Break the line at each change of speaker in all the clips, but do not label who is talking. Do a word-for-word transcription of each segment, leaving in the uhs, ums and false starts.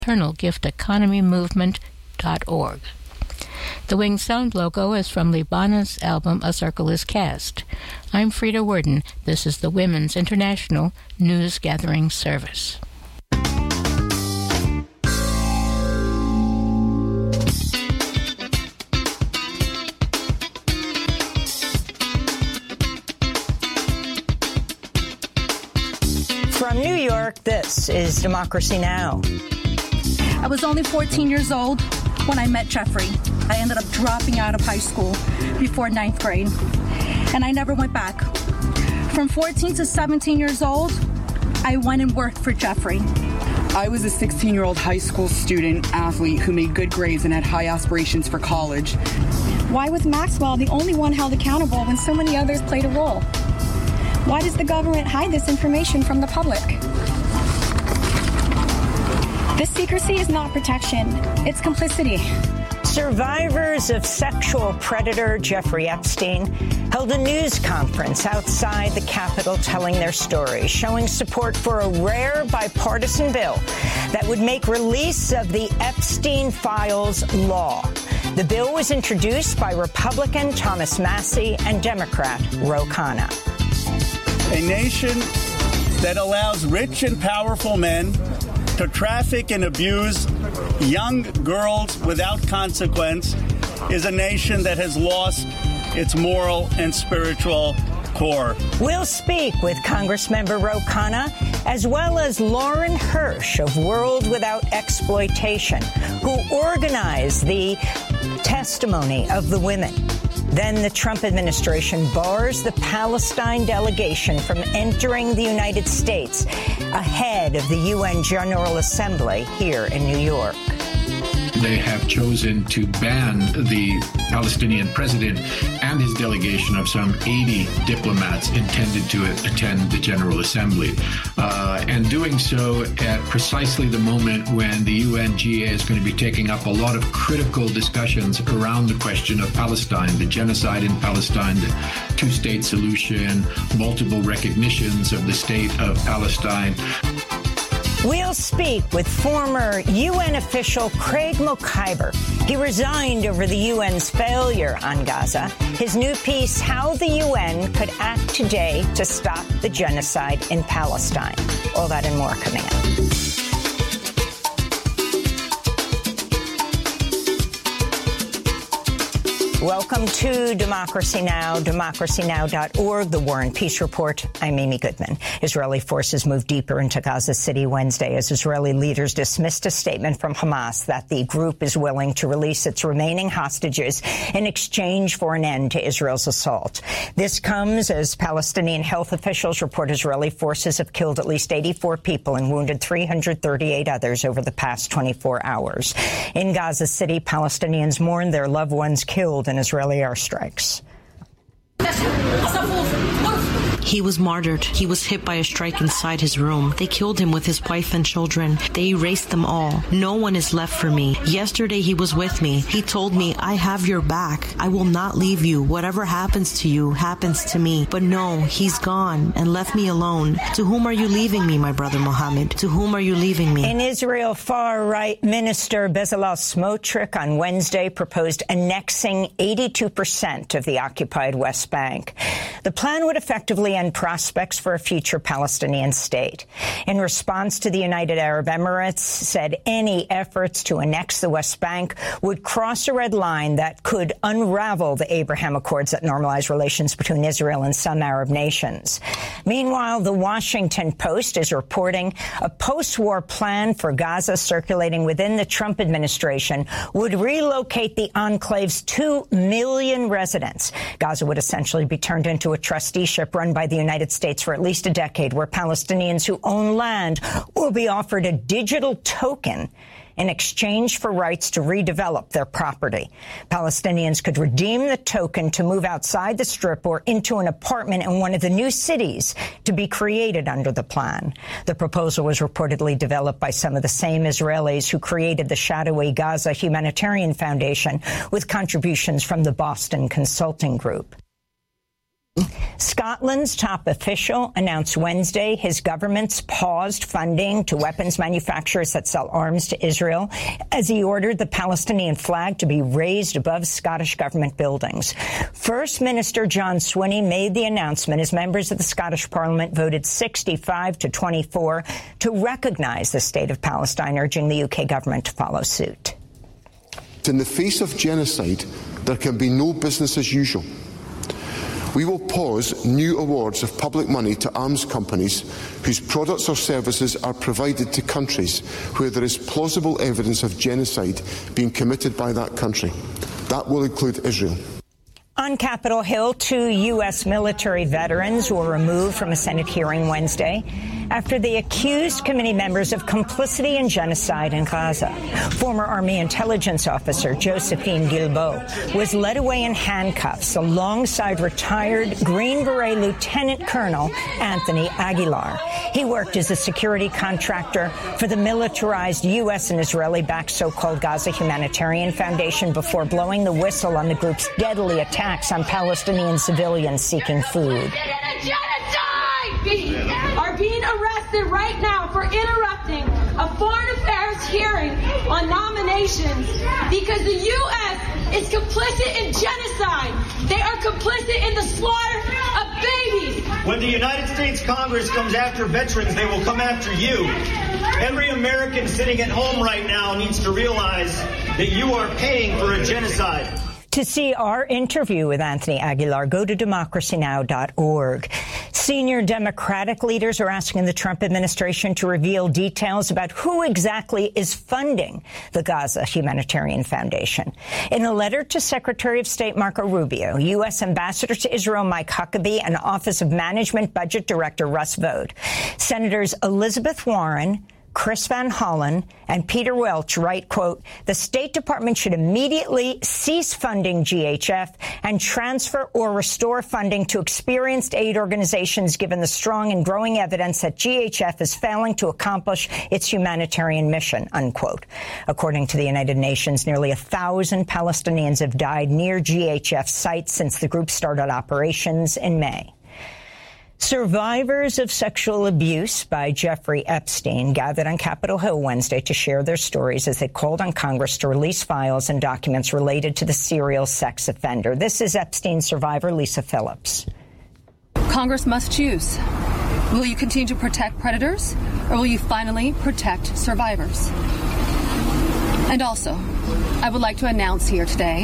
eternal gift economy movement dot org. The Winged Sound logo is from Libana's album A Circle is Cast. I'm Frida Worden. This is the Women's International News Gathering Service.
From New York, this is Democracy Now!
I was only fourteen years old when I met Jeffrey. I ended up dropping out of high school before ninth grade, and I never went back. From fourteen to seventeen years old, I went and worked for Jeffrey.
I was a sixteen-year-old high school student athlete who made good grades and had high aspirations for college.
Why was Maxwell the only one held accountable when so many others played a role? Why does the government hide this information from the public? This secrecy is not protection, it's complicity.
Survivors of sexual predator Jeffrey Epstein held a news conference outside the Capitol telling their story, showing support for a rare bipartisan bill that would make release of the Epstein files law. The bill was introduced by Republican Thomas Massie and Democrat Ro Khanna.
A nation that allows rich and powerful men to traffic and abuse young girls without consequence is a nation that has lost its moral and spiritual core.
We'll speak with Congressmember Ro Khanna as well as Lauren Hirsch of World Without Exploitation, who organized the testimony of the women. Then the Trump administration bars the Palestine delegation from entering the United States ahead of the U N General Assembly here in New York.
They have chosen to ban the Palestinian president and his delegation of some eighty diplomats intended to attend the General Assembly, uh, and doing so at precisely the moment when the U N G A is going to be taking up a lot of critical discussions around the question of Palestine, the genocide in Palestine, the two-state solution, multiple recognitions of the state of Palestine.
We'll speak with former U N official Craig Mokhiber. He resigned over the U N's failure on Gaza. His new piece, How the U N Could Act Today to Stop the Genocide in Palestine. All that and more coming up. Welcome to Democracy Now!, democracy now dot org, the War and Peace Report. I'm Amy Goodman. Israeli forces moved deeper into Gaza City Wednesday as Israeli leaders dismissed a statement from Hamas that the group is willing to release its remaining hostages in exchange for an end to Israel's assault. This comes as Palestinian health officials report Israeli forces have killed at least eighty-four people and wounded three hundred thirty-eight others over the past twenty-four hours. In Gaza City, Palestinians mourn their loved ones killed in Israeli airstrikes.
He was martyred. He was hit by a strike inside his room. They killed him with his wife and children. They erased them all. No one is left for me. Yesterday he was with me. He told me, I have your back. I will not leave you. Whatever happens to you happens to me. But no, he's gone and left me alone. To whom are you leaving me, my brother Mohammed? To whom are you leaving me?
In Israel, far-right Minister Bezalel Smotrich on Wednesday proposed annexing eighty-two percent of the occupied West Bank. The plan would effectively end prospects for a future Palestinian state. In response to the United Arab Emirates said any efforts to annex the West Bank would cross a red line that could unravel the Abraham Accords that normalize relations between Israel and some Arab nations. Meanwhile, the Washington Post is reporting a post-war plan for Gaza circulating within the Trump administration would relocate the enclave's two million residents. Gaza would essentially be turned into a trusteeship run by the United States for at least a decade, where Palestinians who own land will be offered a digital token in exchange for rights to redevelop their property. Palestinians could redeem the token to move outside the Strip or into an apartment in one of the new cities to be created under the plan. The proposal was reportedly developed by some of the same Israelis who created the shadowy Gaza Humanitarian Foundation with contributions from the Boston Consulting Group. Scotland's top official announced Wednesday his government's paused funding to weapons manufacturers that sell arms to Israel as he ordered the Palestinian flag to be raised above Scottish government buildings. First Minister John Swinney made the announcement as members of the Scottish Parliament voted sixty-five to twenty-four to recognize the state of Palestine, urging the U K government to follow suit.
In the face of genocide, there can be no business as usual. We will pause new awards of public money to arms companies whose products or services are provided to countries where there is plausible evidence of genocide being committed by that country. That will include Israel.
On Capitol Hill, two U S military veterans were removed from a Senate hearing Wednesday after they accused committee members of complicity in genocide in Gaza. Former Army intelligence officer Josephine Guilbeault was led away in handcuffs alongside retired Green Beret Lieutenant Colonel Anthony Aguilar. He worked as a security contractor for the militarized U S and Israeli-backed so-called Gaza Humanitarian Foundation before blowing the whistle on the group's deadly attacks on Palestinian civilians seeking food.
Are being arrested right now for interrupting a foreign affairs hearing on nominations because the U S is complicit in genocide. They are complicit in the slaughter of babies.
When the United States Congress comes after veterans, they will come after you. Every American sitting at home right now needs to realize that you are paying for a genocide.
To see our interview with Anthony Aguilar, go to democracy now dot org. Senior Democratic leaders are asking the Trump administration to reveal details about who exactly is funding the Gaza Humanitarian Foundation. In a letter to Secretary of State Marco Rubio, U S Ambassador to Israel Mike Huckabee, and Office of Management Budget Director Russ Vought, Senators Elizabeth Warren, Chris Van Hollen, and Peter Welch write, quote, the State Department should immediately cease funding G H F and transfer or restore funding to experienced aid organizations given the strong and growing evidence that G H F is failing to accomplish its humanitarian mission, unquote. According to the United Nations, nearly a thousand Palestinians have died near G H F sites since the group started operations in May. Survivors of sexual abuse by Jeffrey Epstein gathered on Capitol Hill Wednesday to share their stories as they called on Congress to release files and documents related to the serial sex offender. This is Epstein survivor Lisa Phillips.
Congress must choose. Will you continue to protect predators, or will you finally protect survivors? And also, I would like to announce here today,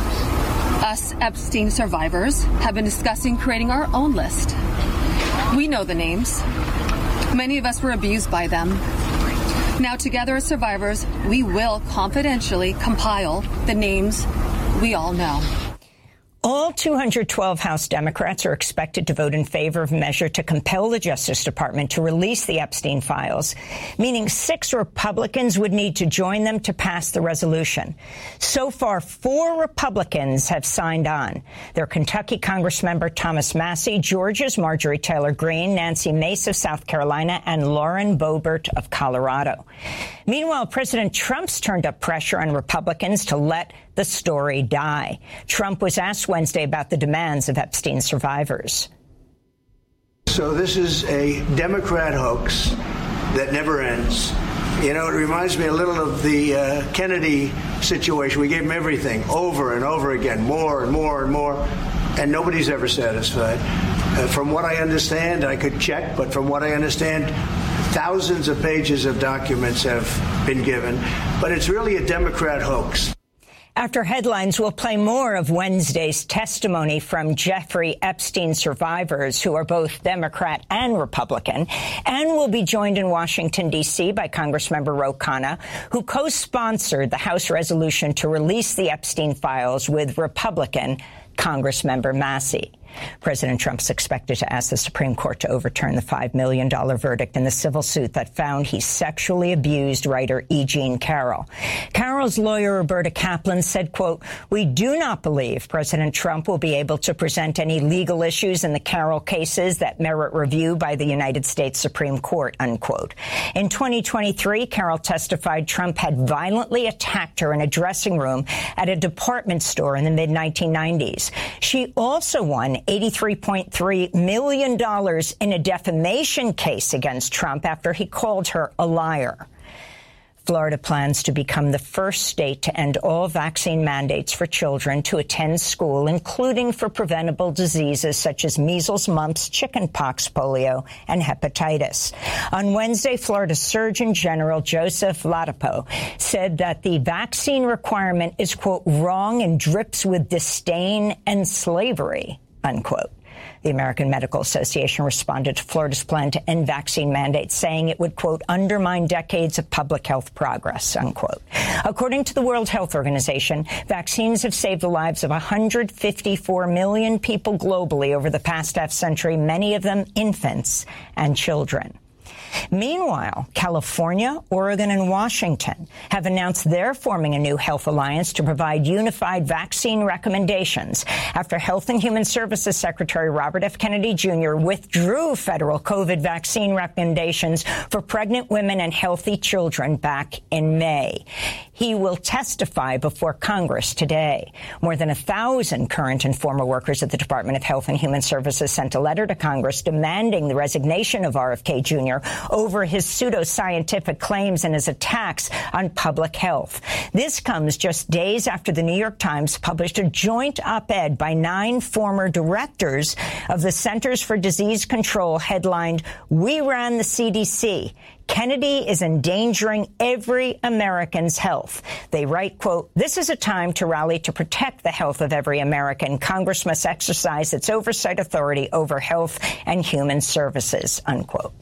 us Epstein survivors have been discussing creating our own list. We know the names. Many of us were abused by them. Now, together as survivors, we will confidentially compile the names we all know.
All two hundred twelve House Democrats are expected to vote in favor of a measure to compel the Justice Department to release the Epstein files, meaning six Republicans would need to join them to pass the resolution. So far, four Republicans have signed on. They're Kentucky Congressmember Thomas Massie, Georgia's Marjorie Taylor Greene, Nancy Mace of South Carolina, and Lauren Boebert of Colorado. Meanwhile, President Trump's turned up pressure on Republicans to let the story die. Trump was asked Wednesday about the demands of Epstein survivors.
So this is a Democrat hoax that never ends. You know, it reminds me a little of the uh, Kennedy situation. We gave him everything over and over again, more and more and more, and nobody's ever satisfied. Uh, from what I understand, I could check, but from what I understand, thousands of pages of documents have been given, but it's really a Democrat hoax.
After headlines, we'll play more of Wednesday's testimony from Jeffrey Epstein survivors, who are both Democrat and Republican. And we'll be joined in Washington, D C by Congressmember Ro Khanna, who co-sponsored the House resolution to release the Epstein files with Republican Congressmember Massie. President Trump's expected to ask the Supreme Court to overturn the five million dollars verdict in the civil suit that found he sexually abused writer E. Jean Carroll. Carroll's lawyer, Roberta Kaplan, said, quote, we do not believe President Trump will be able to present any legal issues in the Carroll cases that merit review by the United States Supreme Court, unquote. In twenty twenty-three, Carroll testified Trump had violently attacked her in a dressing room at a department store in the mid nineteen nineties. She also won eighty-three point three million dollars in a defamation case against Trump after he called her a liar. Florida plans to become the first state to end all vaccine mandates for children to attend school, including for preventable diseases such as measles, mumps, chickenpox, polio, and hepatitis. On Wednesday, Florida Surgeon General Joseph Ladapo said that the vaccine requirement is, quote, wrong and drips with disdain and slavery, unquote. The American Medical Association responded to Florida's plan to end vaccine mandates, saying it would, quote, undermine decades of public health progress, unquote. According to the World Health Organization, vaccines have saved the lives of one hundred fifty-four million people globally over the past half century, many of them infants and children. Meanwhile, California, Oregon, and Washington have announced they're forming a new health alliance to provide unified vaccine recommendations after Health and Human Services Secretary Robert F. Kennedy Junior withdrew federal COVID vaccine recommendations for pregnant women and healthy children back in May. He will testify before Congress today. More than a thousand current and former workers at the Department of Health and Human Services sent a letter to Congress demanding the resignation of R F K Junior over his pseudoscientific claims and his attacks on public health. This comes just days after the New York Times published a joint op-ed by nine former directors of the Centers for Disease Control headlined, "We Ran the C D C. Kennedy is endangering every American's health." They write, quote, "This is a time to rally to protect the health of every American. Congress must exercise its oversight authority over health and human services," unquote.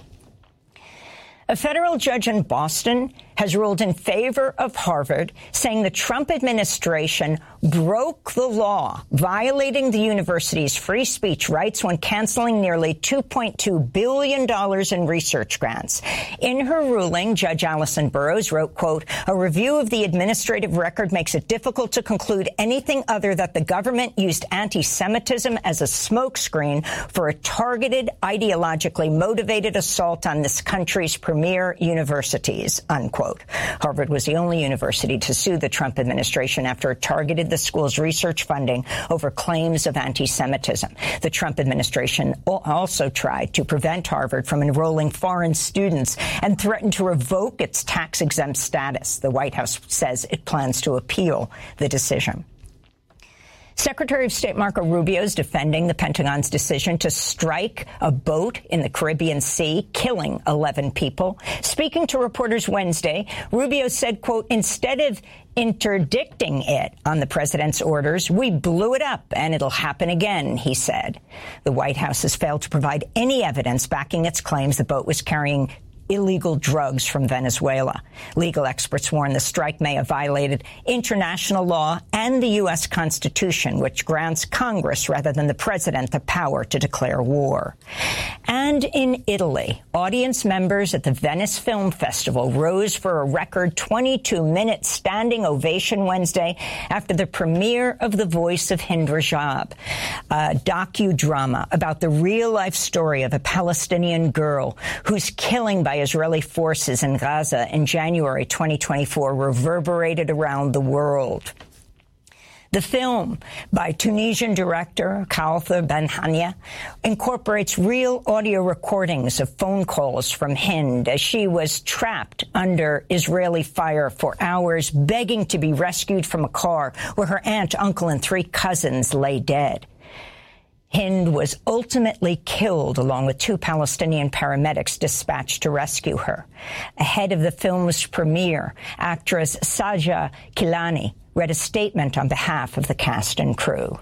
A federal judge in Boston has ruled in favor of Harvard, saying the Trump administration broke the law, violating the university's free speech rights when canceling nearly two point two billion dollars in research grants. In her ruling, Judge Allison Burroughs wrote, quote, "A review of the administrative record makes it difficult to conclude anything other than the government used anti-Semitism as a smokescreen for a targeted, ideologically motivated assault on this country's premier universities," unquote. Harvard was the only university to sue the Trump administration after it targeted the school's research funding over claims of anti-Semitism. The Trump administration also tried to prevent Harvard from enrolling foreign students and threatened to revoke its tax-exempt status. The White House says it plans to appeal the decision. Secretary of State Marco Rubio is defending the Pentagon's decision to strike a boat in the Caribbean Sea, killing eleven people. Speaking to reporters Wednesday, Rubio said, quote, "Instead of interdicting it on the president's orders, we blew it up and it'll happen again," he said. The White House has failed to provide any evidence backing its claims the boat was carrying illegal drugs from Venezuela. Legal experts warn the strike may have violated international law and the U S Constitution, which grants Congress rather than the president the power to declare war. And in Italy, audience members at the Venice Film Festival rose for a record twenty-two minute standing ovation Wednesday after the premiere of The Voice of Hind Rajab, a docudrama about the real-life story of a Palestinian girl whose killing by Israeli forces in Gaza in January twenty twenty-four reverberated around the world. The film, by Tunisian director Kawthar Ben-Hania, incorporates real audio recordings of phone calls from Hind as she was trapped under Israeli fire for hours, begging to be rescued from a car where her aunt, uncle, and three cousins lay dead. Hind was ultimately killed along with two Palestinian paramedics dispatched to rescue her. Ahead of the film's premiere, actress Saja Kilani read a statement on behalf of the cast and crew.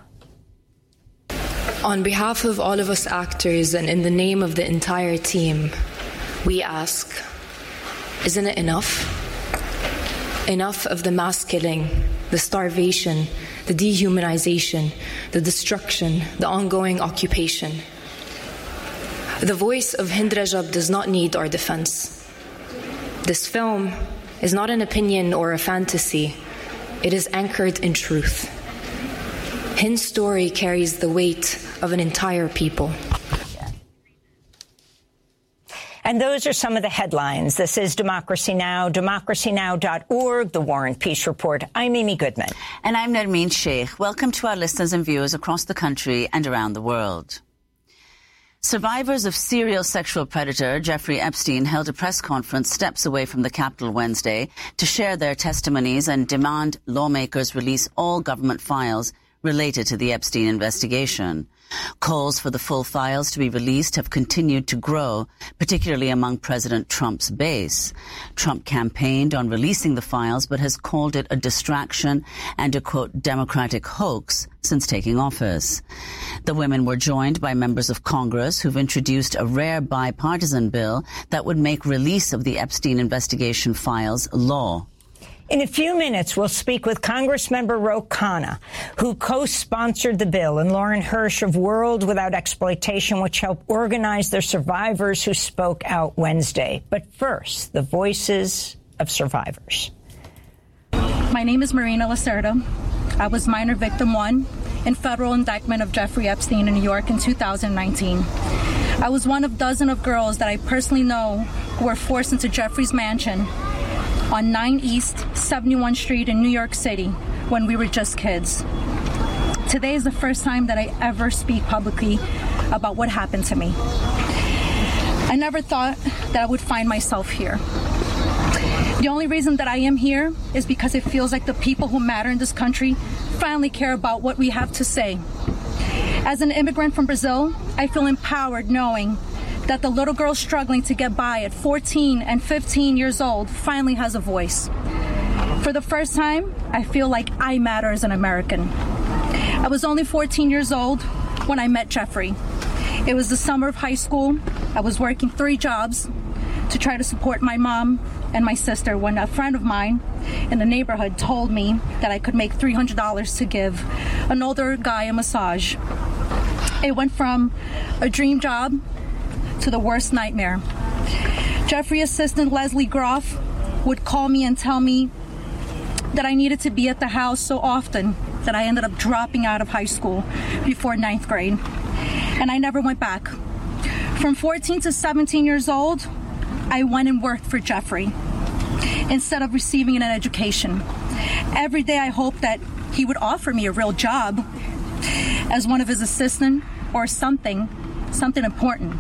On behalf of all of us actors and in the name of the entire team, we ask, isn't it enough? Enough of the mass killing, the starvation, the dehumanization, the destruction, the ongoing occupation. The voice of Hind Rajab does not need our defense. This film is not an opinion or a fantasy. It is anchored in truth. Hind's story carries the weight of an entire people.
And those are some of the headlines. This is Democracy Now!, democracy now dot org, the War and Peace Report. I'm Amy Goodman.
And I'm Nermeen Sheikh. Welcome to our listeners and viewers across the country and around the world. Survivors of serial sexual predator Jeffrey Epstein held a press conference steps away from the Capitol Wednesday to share their testimonies and demand lawmakers release all government files related to the Epstein investigation. Calls for the full files to be released have continued to grow, particularly among President Trump's base. Trump campaigned on releasing the files, but has called it a distraction and a, quote, Democratic hoax since taking office. The women were joined by members of Congress who've introduced a rare bipartisan bill that would make release of the Epstein investigation files law.
In a few minutes, we'll speak with Congressmember Ro Khanna, who co-sponsored the bill, and Lauren Hirsch of World Without Exploitation, which helped organize the survivors who spoke out Wednesday. But first, the voices of survivors.
My name is Marina Lacerda. I was minor victim one in federal indictment of Jeffrey Epstein in New York in two thousand nineteen. I was one of dozens of girls that I personally know who were forced into Jeffrey's mansion on nine East seventy-first Street in New York City when we were just kids. Today is the first time that I ever speak publicly about what happened to me. I never thought that I would find myself here. The only reason that I am here is because it feels like the people who matter in this country finally care about what we have to say. As an immigrant from Brazil, I feel empowered knowing that the little girl struggling to get by at fourteen and fifteen years old finally has a voice. For the first time, I feel like I matter as an American. I was only fourteen years old when I met Jeffrey. It was the summer of high school. I was working three jobs to try to support my mom and my sister when a friend of mine in the neighborhood told me that I could make three hundred dollars to give an older guy a massage. It went from a dream job to the worst nightmare. Jeffrey assistant Leslie Groff would call me and tell me that I needed to be at the house so often that I ended up dropping out of high school before ninth grade. And I never went back. From fourteen to seventeen years old, I went and worked for Jeffrey instead of receiving an education. Every day I hoped that he would offer me a real job as one of his assistants or something, something important.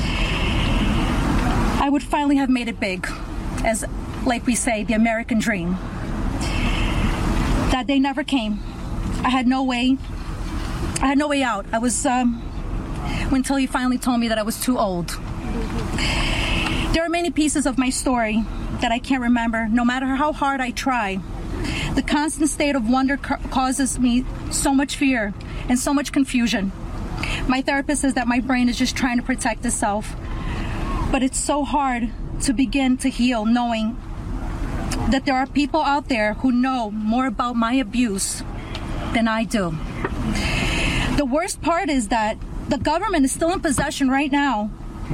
I would finally have made it big, as, like we say, the American dream. That day never came. I had no way, I had no way out. I was, um, until he finally told me that I was too old. There are many pieces of my story that I can't remember, no matter how hard I try. The constant state of wonder ca- causes me so much fear and so much confusion. My therapist says that my brain is just trying to protect itself. But it's so hard to begin to heal knowing that there are people out there who know more about my abuse than I do. The worst part is that the government is still in possession right now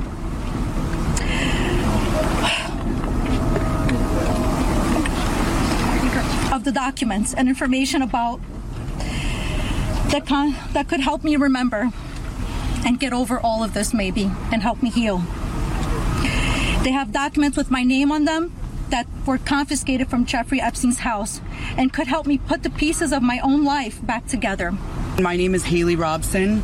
of the documents and information about that, con- that could help me remember and get over all of this maybe and help me heal. They have documents with my name on them that were confiscated from Jeffrey Epstein's house and could help me put the pieces of my own life back together.
My name is Haley Robson.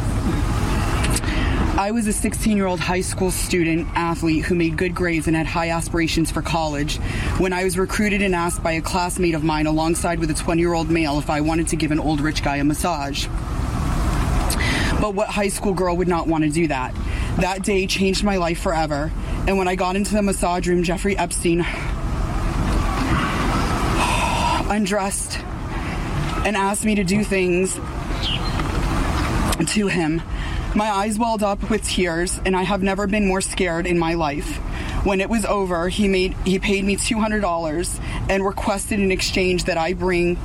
I was a sixteen-year-old high school student athlete who made good grades and had high aspirations for college when I was recruited and asked by a classmate of mine alongside with a twenty-year-old male if I wanted to give an old rich guy a massage. But what high school girl would not want to do that? That day changed my life forever. And when I got into the massage room, Jeffrey Epstein undressed and asked me to do things to him. My eyes welled up with tears, and I have never been more scared in my life. When it was over, he made he paid me two hundred dollars and requested in exchange that I bring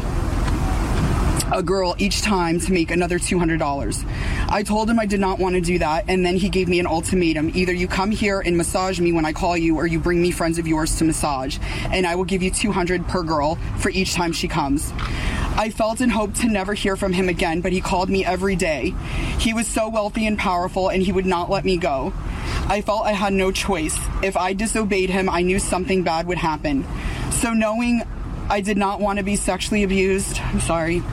a girl each time to make another two hundred dollars. I told him I did not want to do that, and then he gave me an ultimatum. Either you come here and massage me when I call you, or you bring me friends of yours to massage, and I will give you two hundred dollars per girl for each time she comes. I felt and hoped to never hear from him again, but he called me every day. He was so wealthy and powerful, and he would not let me go. I felt I had no choice. If I disobeyed him, I knew something bad would happen. So knowing I did not want to be sexually abused, I'm sorry,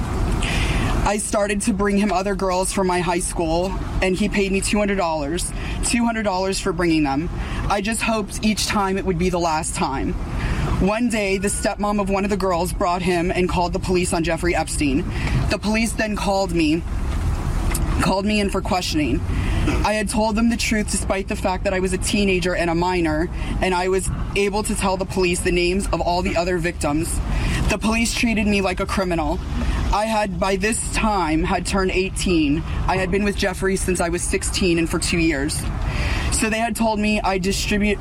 I started to bring him other girls from my high school, and he paid me two hundred dollars. two hundred dollars for bringing them. I just hoped each time it would be the last time. One day, the stepmom of one of the girls brought him and called the police on Jeffrey Epstein. The police then called me, called me in for questioning. I had told them the truth despite the fact that I was a teenager and a minor, and I was able to tell the police the names of all the other victims. The police treated me like a criminal. I had, by this time, had turned eighteen. I had been with Jeffrey since I was sixteen and for two years. So they had told me I distribute,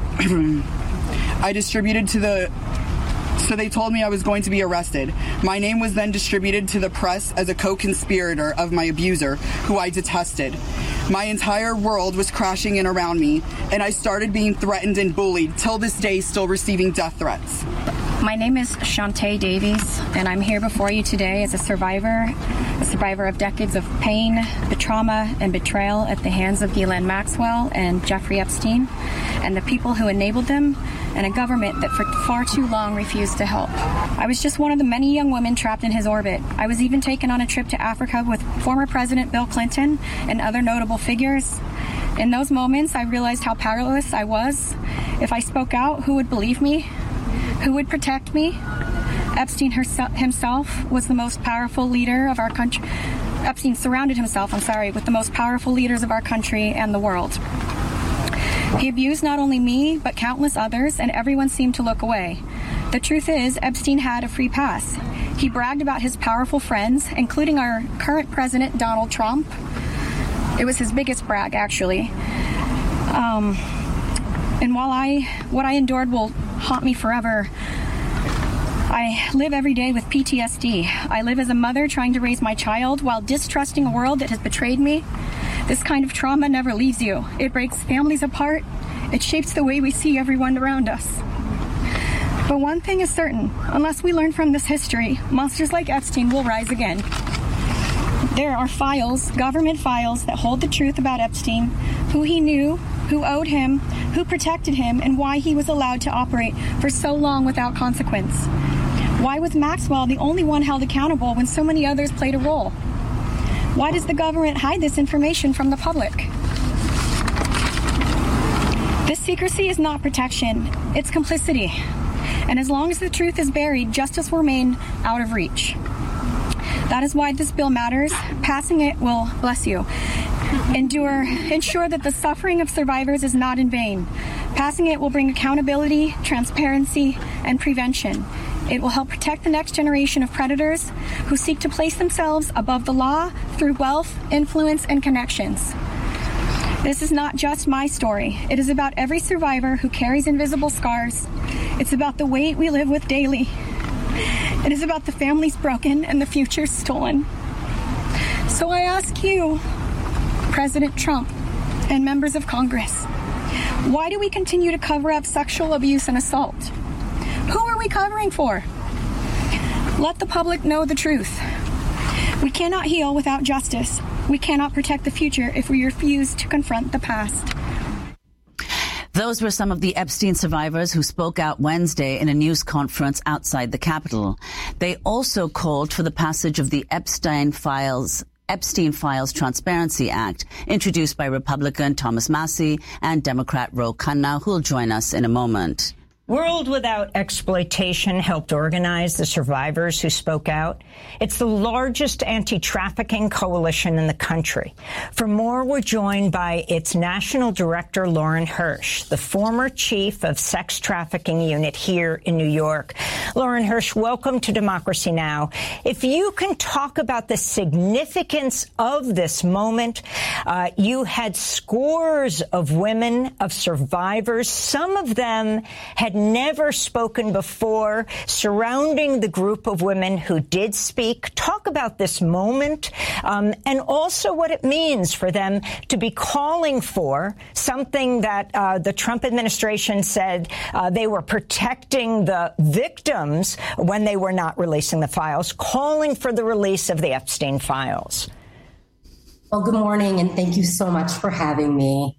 I distributed to the, so they told me I was going to be arrested. My name was then distributed to the press as a co-conspirator of my abuser, who I detested. My entire world was crashing in around me, and I started being threatened and bullied, till this day still receiving death threats.
My name is Shantae Davies, and I'm here before you today as a survivor, a survivor of decades of pain, the trauma, and betrayal at the hands of Ghislaine Maxwell and Jeffrey Epstein, and the people who enabled them, and a government that for far too long refused to help. I was just one of the many young women trapped in his orbit. I was even taken on a trip to Africa with former President Bill Clinton and other notable figures. In those moments, I realized how powerless I was. If I spoke out, who would believe me? Who would protect me? Epstein himself was the most powerful leader of our country. Epstein surrounded himself, I'm sorry, with the most powerful leaders of our country and the world. He abused not only me, but countless others, and everyone seemed to look away. The truth is, Epstein had a free pass. He bragged about his powerful friends, including our current president, Donald Trump. It was his biggest brag, actually. Um, and while I, what I endured will haunt me forever, I live every day with P T S D. I live as a mother trying to raise my child while distrusting a world that has betrayed me. This kind of trauma never leaves you. It breaks families apart. It shapes the way we see everyone around us. But one thing is certain, unless we learn from this history, monsters like Epstein will rise again. There are files, government files, that hold the truth about Epstein, who he knew, who owed him, who protected him, and why he was allowed to operate for so long without consequence. Why was Maxwell the only one held accountable when so many others played a role? Why does the government hide this information from the public? This secrecy is not protection, it's complicity. And as long as the truth is buried, justice will remain out of reach. That is why this bill matters. Passing it will, bless you, endure, ensure that the suffering of survivors is not in vain. Passing it will bring accountability, transparency, and prevention. It will help protect the next generation of predators who seek to place themselves above the law through wealth, influence, and connections. This is not just my story. It is about every survivor who carries invisible scars. It's about the weight we live with daily. It is about the families broken and the future stolen. So I ask you, President Trump and members of Congress, why do we continue to cover up sexual abuse and assault? Who are we covering for? Let the public know the truth. We cannot heal without justice. We cannot protect the future if we refuse to confront the past.
Those were some of the Epstein survivors who spoke out Wednesday in a news conference outside the Capitol. They also called for the passage of the Epstein Files Epstein Files Transparency Act, introduced by Republican Thomas Massie and Democrat Ro Khanna, who will join us in a moment.
World Without Exploitation helped organize the survivors who spoke out. It's the largest anti-trafficking coalition in the country. For more, we're joined by its national director, Lauren Hirsch, the former chief of sex trafficking unit here in New York. Lauren Hirsch, welcome to Democracy Now! If you can talk about the significance of this moment, uh, you had scores of women, of survivors. Some of them had never spoken before, surrounding the group of women who did speak. Talk about this moment um, and also what it means for them to be calling for something that uh, the Trump administration said uh, they were protecting the victims when they were not releasing the files, calling for the release of the Epstein files.
Well, good morning, and thank you so much for having me.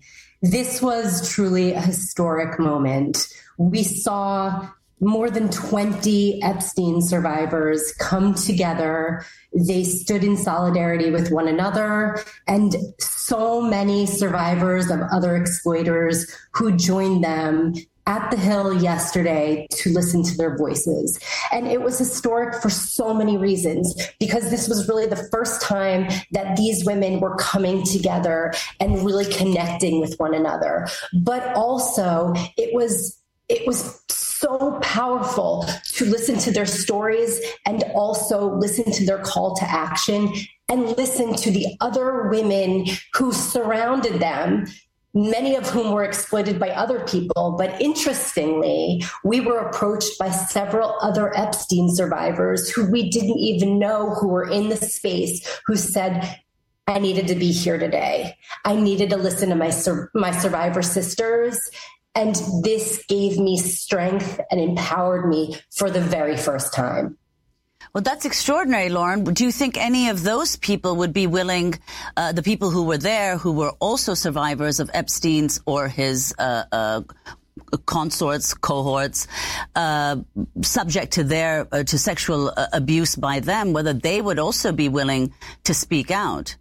This was truly a historic moment. We saw more than twenty Epstein survivors come together. They stood in solidarity with one another, and so many survivors of other exploiters who joined them at the Hill yesterday to listen to their voices. And it was historic for so many reasons, because this was really the first time that these women were coming together and really connecting with one another. But also it was it was so powerful to listen to their stories and also listen to their call to action and listen to the other women who surrounded them, many of whom were exploited by other people. But interestingly, we were approached by several other Epstein survivors who we didn't even know who were in the space, who said, I needed to be here today. I needed to listen to my, sur- my survivor sisters. And this gave me strength and empowered me for the very first time.
Well, that's extraordinary, Lauren. Do you think any of those people would be willing, uh, the people who were there, who were also survivors of Epstein's or his uh, uh, consorts, cohorts, uh, subject to their uh, to sexual uh, abuse by them, whether they would also be willing to speak out?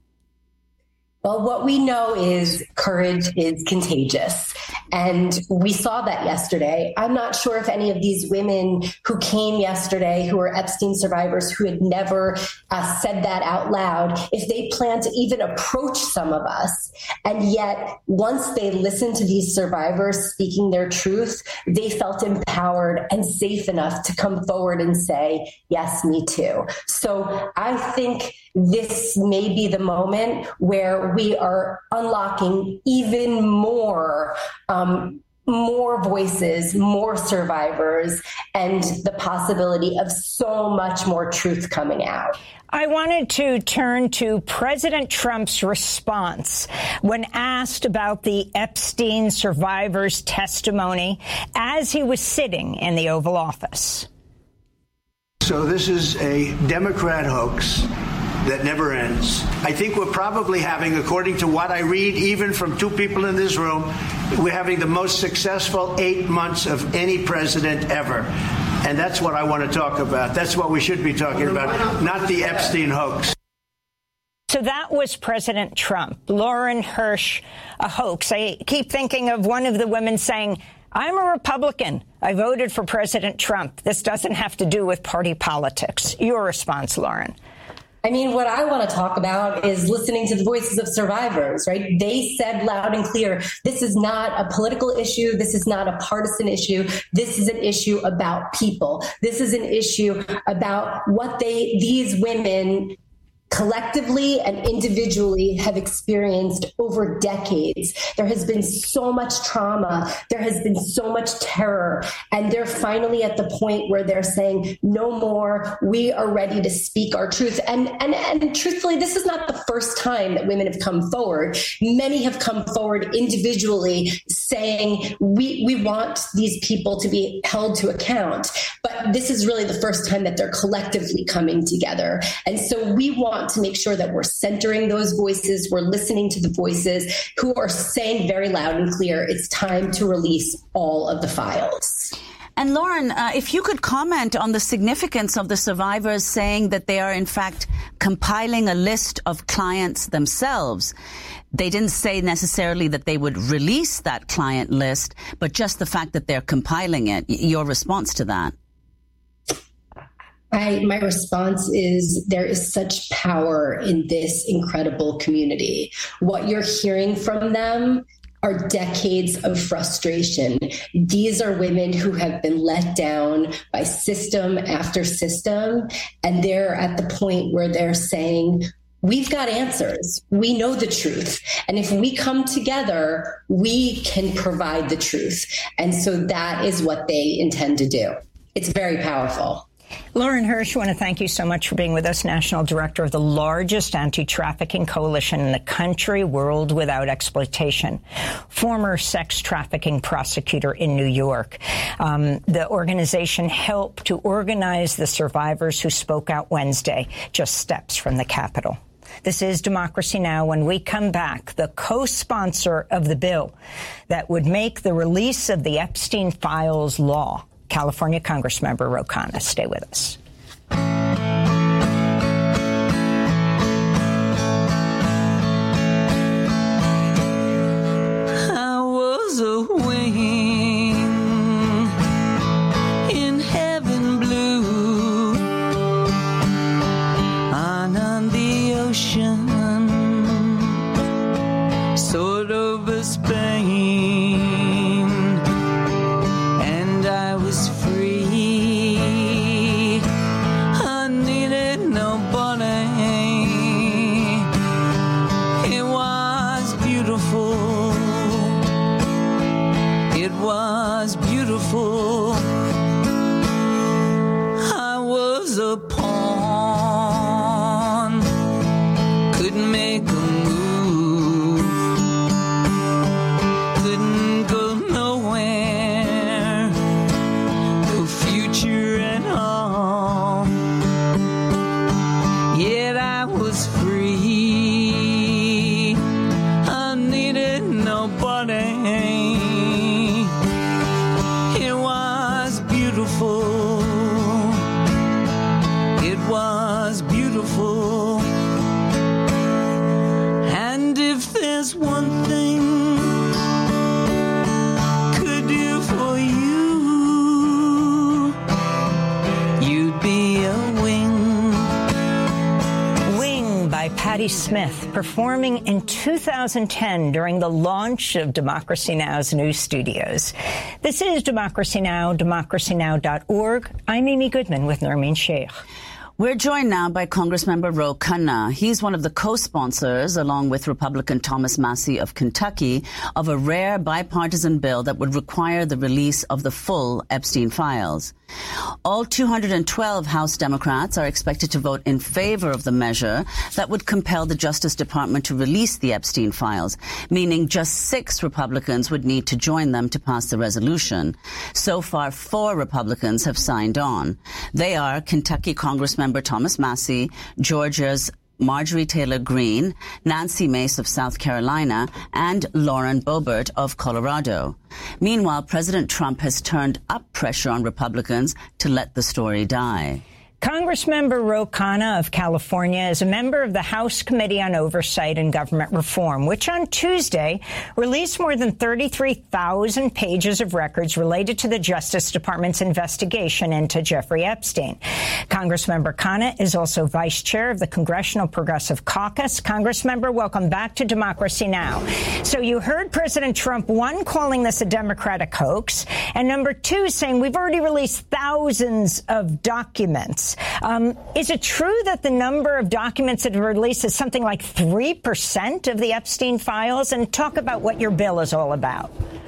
Well, what we know is courage is contagious. And we saw that yesterday. I'm not sure if any of these women who came yesterday, who are Epstein survivors, who had never uh, said that out loud, if they plan to even approach some of us. And yet, once they listened to these survivors speaking their truth, they felt empowered and safe enough to come forward and say, yes, me too. So I think this may be the moment where we are unlocking even more, um, more voices, more survivors, and the possibility of so much more truth coming out.
I wanted to turn to President Trump's response when asked about the Epstein survivors' testimony as he was sitting in the Oval Office.
So this is a Democrat hoax that never ends. I think we're probably having, according to what I read, even from two people in this room, we're having the most successful eight months of any president ever. And that's what I want to talk about. That's what we should be talking about, not the Epstein hoax.
So that was President Trump. Lauren Hirsch, a hoax. I keep thinking of one of the women saying, I'm a Republican. I voted for President Trump. This doesn't have to do with party politics. Your response, Lauren?
I mean, what I want to talk about is listening to the voices of survivors, right? They said loud and clear, this is not a political issue. This is not a partisan issue. This is an issue about people. This is an issue about what they, these women collectively and individually have experienced over decades. There has been so much trauma. There has been so much terror. And they're finally at the point where they're saying, no more, we are ready to speak our truth. And, and, and truthfully, this is not the first time that women have come forward. Many have come forward individually saying, we, we want these people to be held to account. But this is really the first time that they're collectively coming together. And so we want to make sure that we're centering those voices. We're listening to the voices who are saying very loud and clear, it's time to release all of the files.
And Lauren, uh, if you could comment on the significance of the survivors saying that they are in fact compiling a list of clients themselves. They didn't say necessarily that they would release that client list, but just the fact that they're compiling it. Your response to that?
I, my response is there is such power in this incredible community. What you're hearing from them are decades of frustration. These are women who have been let down by system after system, and they're at the point where they're saying, we've got answers. We know the truth. And if we come together, we can provide the truth. And so that is what they intend to do. It's very powerful.
Lauren Hirsch, I want to thank you so much for being with us, National Director of the largest anti-trafficking coalition in the country, World Without Exploitation, former sex trafficking prosecutor in New York. Um, the organization helped to organize the survivors who spoke out Wednesday, just steps from the Capitol. This is Democracy Now! When we come back, the co-sponsor of the bill that would make the release of the Epstein files law, California Congressmember Ro Khanna. Stay with us.
I was a wing in heaven blue on, on the ocean, sort of a Spain, and I was free. I needed nobody. It was beautiful. It was beautiful. I was a pawn, couldn't make a move, couldn't go nowhere, no future at all. Yet I was free. I needed nobody. It was beautiful. It was beautiful. And if there's one thing could do for you, you'd be a wing.
Wing by Patti Smith, performing in two thousand ten during the launch of Democracy Now!'s new studios. This is Democracy Now!, democracy now dot org. I'm Amy Goodman with Nermeen Sheikh.
We're joined now by Congressmember Ro Khanna. He's one of the co-sponsors, along with Republican Thomas Massie of Kentucky, of a rare bipartisan bill that would require the release of the full Epstein files. All two hundred twelve House Democrats are expected to vote in favor of the measure that would compel the Justice Department to release the Epstein files, meaning just six Republicans would need to join them to pass the resolution. So far, four Republicans have signed on. They are Kentucky Congressmember Thomas Massie, Georgia's Marjorie Taylor Greene, Nancy Mace of South Carolina, and Lauren Boebert of Colorado. Meanwhile, President Trump has turned up pressure on Republicans to let the story die.
Congressmember Ro Khanna of California is a member of the House Committee on Oversight and Government Reform, which on Tuesday released more than thirty-three thousand pages of records related to the Justice Department's investigation into Jeffrey Epstein. Congressmember Khanna is also vice chair of the Congressional Progressive Caucus. Congressmember, welcome back to Democracy Now! So you heard President Trump, one, calling this a Democratic hoax, and number two, saying we've already released thousands of documents. Um, is it true that the number of documents that are released is something like three percent of the Epstein files? And talk about what your bill is all about.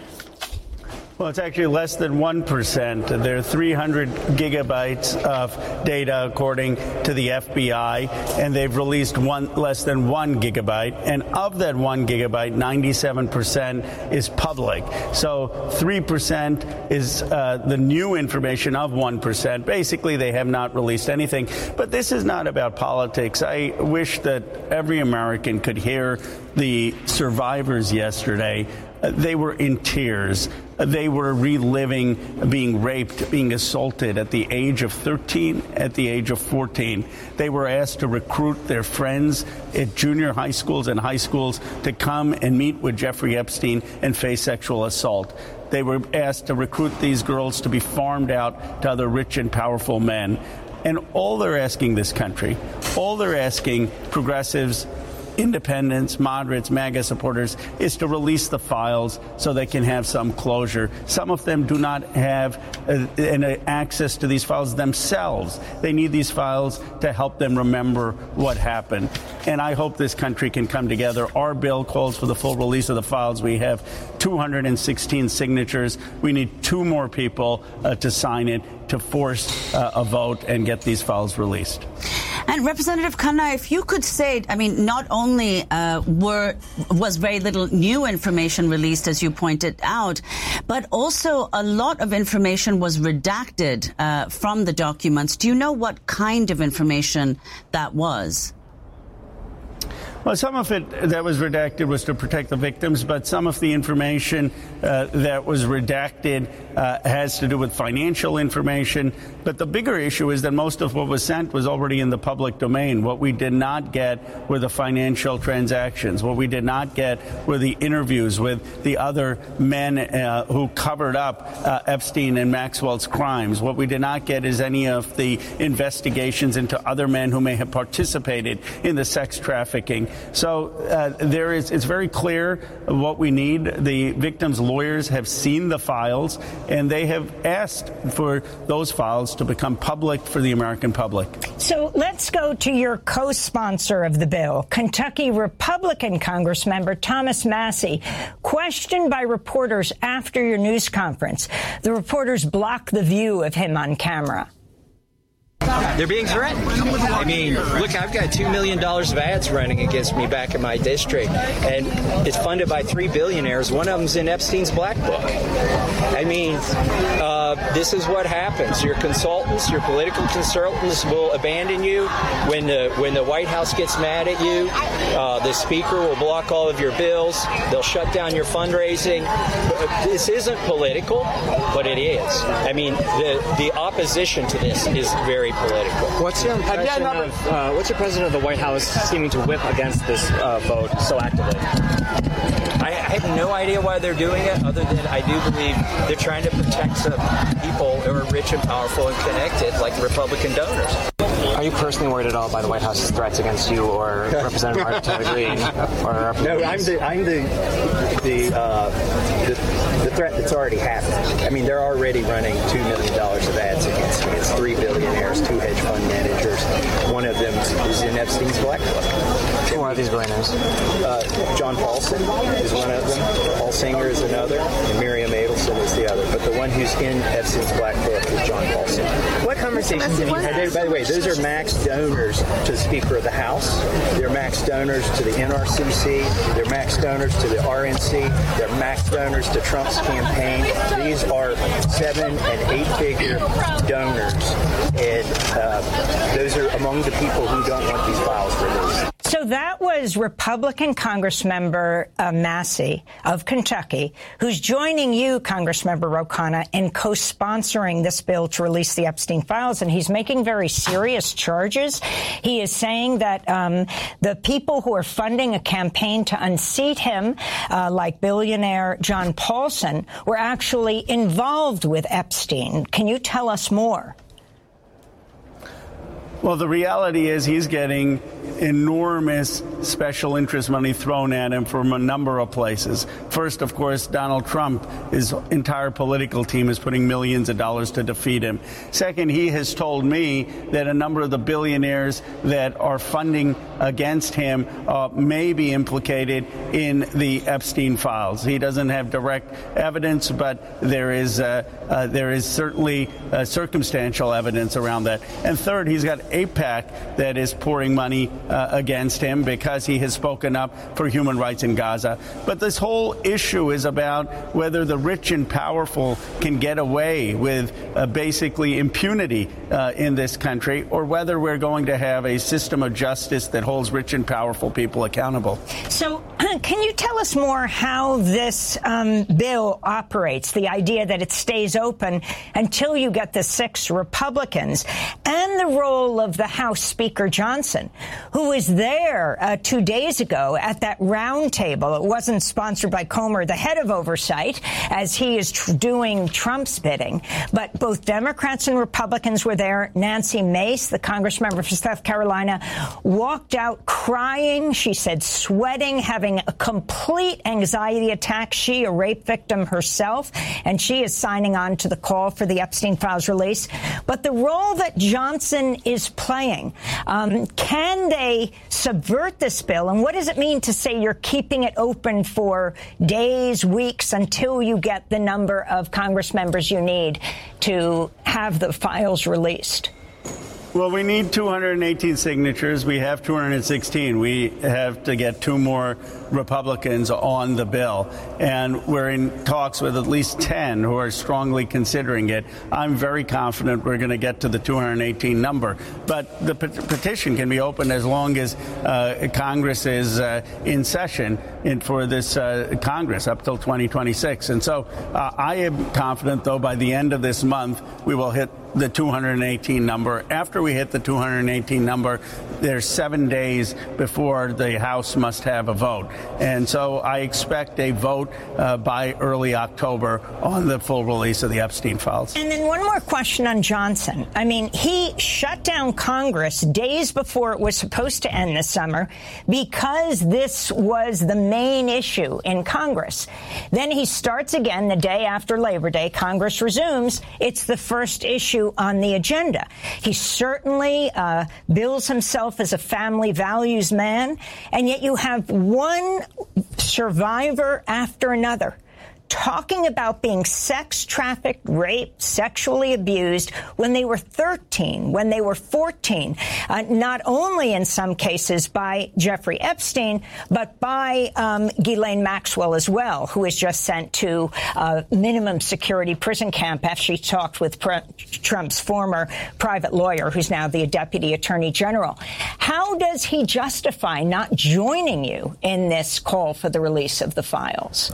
Well, it's actually less than one percent. There are three hundred gigabytes of data, according to the F B I, and they've released one less than one gigabyte. And of that one gigabyte, ninety-seven percent is public. So three percent is uh, the new information of one percent. Basically, they have not released anything. But this is not about politics. I wish that every American could hear the survivors yesterday. They were in tears. They were reliving being raped, being assaulted at the age of thirteen, at the age of fourteen. They were asked to recruit their friends at junior high schools and high schools to come and meet with Jeffrey Epstein and face sexual assault. They were asked to recruit these girls to be farmed out to other rich and powerful men. And all they're asking this country, all they're asking progressives, independents, moderates, MAGA supporters, is to release the files so they can have some closure. Some of them do not have uh, an, uh, access to these files themselves. They need these files to help them remember what happened. And I hope this country can come together. Our bill calls for the full release of the files. We have two hundred sixteen signatures. We need two more people uh, to sign it to force uh, a vote and get these files released.
And Representative Khanna, if you could say, I mean, not only uh, were was very little new information released, as you pointed out, but also a lot of information was redacted uh, from the documents. Do you know what kind of information that was?
Well, some of it that was redacted was to protect the victims, but some of the information uh, that was redacted uh, has to do with financial information. But the bigger issue is that most of what was sent was already in the public domain. What we did not get were the financial transactions. What we did not get were the interviews with the other men uh, who covered up uh, Epstein and Maxwell's crimes. What we did not get is any of the investigations into other men who may have participated in the sex trafficking. So uh, there is, it's very clear what we need. The victims' lawyers have seen the files, and they have asked for those files to become public for the American public.
So let's go to your co-sponsor of the bill, Kentucky Republican Congressmember Thomas Massie, questioned by reporters after your news conference. The reporters blocked the view of him on camera.
They're being threatened. I mean, look, I've got two million dollars of ads running against me back in my district, and it's funded by three billionaires. One of them's in Epstein's Black Book. I mean, uh, this is what happens. Your consultants, your political consultants will abandon you when the, when the White House gets mad at you. Uh, the Speaker will block all of your bills. They'll shut down your fundraising. This isn't political, but it is. I mean, the, the opposition to this is very political.
What's your impression of uh, what's your president of the White House seeming to whip against this uh, vote so actively?
I, I have no idea why they're doing it, other than I do believe they're trying to protect some people who are rich and powerful and connected, like Republican donors.
Are you personally worried at all by the White House's threats against you or Representative Martin Green? Or
no, I'm the I'm the the, uh, the the threat that's already happened. I mean, they're already running two million dollars of ads against me. It's three billionaires, two hedge fund managers. One of them is in Epstein's Black Book.
Who are these billionaires?
Uh, John Paulson is one of them. Paul Singer is another. And Miriam Adelson is the other. But the one who's in Epstein's Black Book is John Paulson. What conversations have you had? By the way, those are max donors to the Speaker of the House. They're max donors to the N R C C. They're max donors to the R N C. They're max donors to Trump's campaign. These are seven and eight figure donors. And uh, those are among the people who don't want these files released.
So that was Republican Congressmember uh, Massie of Kentucky, who's joining you, Congressmember Ro Khanna, in co-sponsoring this bill to release the Epstein files. And he's making very serious charges. He is saying that um, the people who are funding a campaign to unseat him, uh, like billionaire John Paulson, were actually involved with Epstein. Can you tell us more?
Well, the reality is he's getting enormous special interest money thrown at him from a number of places. First, of course, Donald Trump, his entire political team is putting millions of dollars to defeat him. Second, he has told me that a number of the billionaires that are funding against him uh, may be implicated in the Epstein files. He doesn't have direct evidence, but there is uh, uh, there is certainly uh, circumstantial evidence around that. And third, he's got AIPAC that is pouring money uh, against him because he has spoken up for human rights in Gaza. But this whole issue is about whether the rich and powerful can get away with uh, basically impunity uh, in this country, or whether we're going to have a system of justice that holds rich and powerful people accountable.
So can you tell us more how this um, bill operates, the idea that it stays open until you get the six Republicans, and the role of the House Speaker Johnson, who was there uh, two days ago at that round table? It wasn't sponsored by Comer, the head of oversight, as he is tr- doing Trump's bidding. But both Democrats and Republicans were there. Nancy Mace, the congressmember for South Carolina, walked out crying. She said sweating, having a complete anxiety attack. She, a rape victim herself, and she is signing on to the call for the Epstein files release. But the role that Johnson is playing, um, can they subvert this bill? And what does it mean to say you're keeping it open for days, weeks, until you get the number of Congress members you need to have the files released?
Well, we need two hundred eighteen signatures. We have two hundred sixteen. We have to get two more Republicans on the bill. And we're in talks with at least ten who are strongly considering it. I'm very confident we're going to get to the two hundred eighteen number. But the pet- petition can be opened as long as uh, Congress is uh, in session in, for this uh, Congress up till twenty twenty-six. And so uh, I am confident, though, by the end of this month, we will hit the two hundred eighteen number. After we hit the two hundred eighteen number, there's seven days before the House must have a vote. And so I expect a vote uh, by early October on the full release of the Epstein files.
And then one more question on Johnson. I mean, he shut down Congress days before it was supposed to end this summer because this was the main issue in Congress. Then he starts again the day after Labor Day. Congress resumes. It's the first issue on the agenda. He certainly uh, bills himself as a family values man, and yet you have one survivor after another talking about being sex trafficked, raped, sexually abused when they were thirteen, when they were fourteen, uh, not only in some cases by Jeffrey Epstein, but by um, Ghislaine Maxwell as well, who was just sent to uh, minimum security prison camp after she talked with Pre- Trump's former private lawyer, who's now the deputy attorney general. How does he justify not joining you in this call for the release of the files?